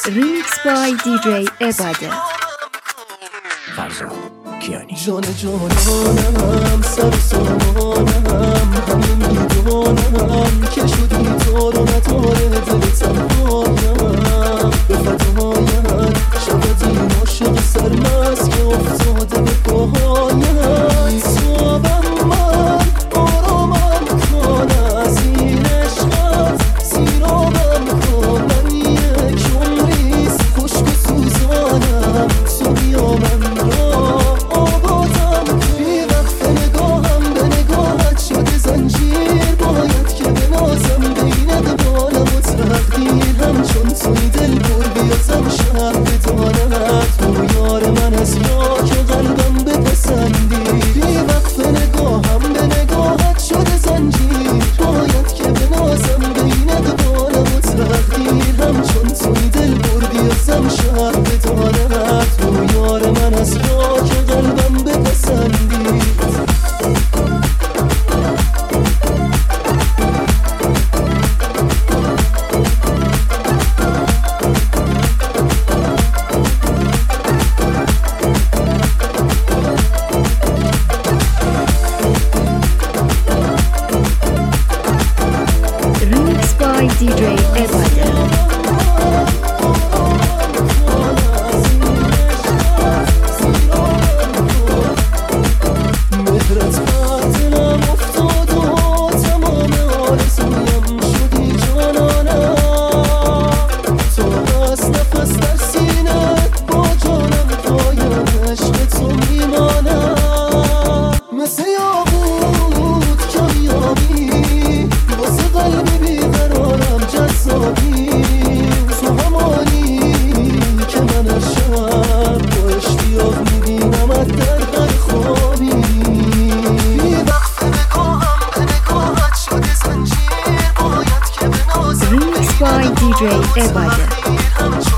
Remix by DJ Ebade. فرزاد کیانی. جان جانم سر سامانم همه میدونم که شدی تو رو نداره دل تنهایم به فدایت شود این عاشق سرمست که افتاده به پاهایم صابم من آرامم کن از این عشقت سیرابم کن من یک عمریست خشک و سوزانم تو بیا من را آبادم بی وقت نگاهم به نگاهت شده زنجیر باید که بنازم بینت بالم و تقدیرم چون توی دل بر بیازم شهر بدانت تو یار من از یا که قلبم بپسندی بی وقت نگاهم به نگاهت شده زنجیر باید که بنازم بینت بالم و تقدیرم چون توی دل بر بیازم شهر بدانت تو یار من از یا که قلبم بپسندی Remix by DJ Ebade. مهرت بر دلم افتاد و تمام آرزویم شدی جانانم تو بس نفس در سینت با جانم پایم عشق تو میمانم مثل یاقوت کمیابی واسه قلبی بیقرارم جذابی تو همانی که من هر شب با اشتیاق میبینمت در هر خوابی بی وقت نگاهم به نگاهت شده زنجیر باید که بنازم Remix by DJ Ebade. هم